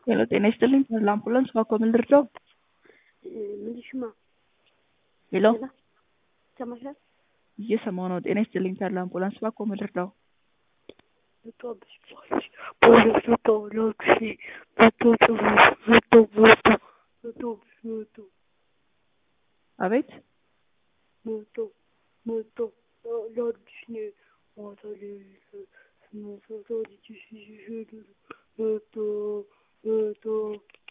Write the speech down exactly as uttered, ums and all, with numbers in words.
ሄሎ ጤና ይስጥልኝ ለአምቡላንስ ባኮ ምን ልርዳው? ምንሽማ ሄሎ ሄሎ ሰማሻል እየሰማሁ ነው። ጤና ይስጥልኝ ለአምቡላንስ ባኮ ምን ልርዳው? ልትወብሽ ፖሊስ ፖሊስ ልትወላክሲ ልትወጥሩ ልትወጡ ልትወብሽ መጡ አቤት መጡ መጡ ላድሽ ነ ዋታሌ ስመሰቶ ልጅሽ ይሽዱ መጡ መጡ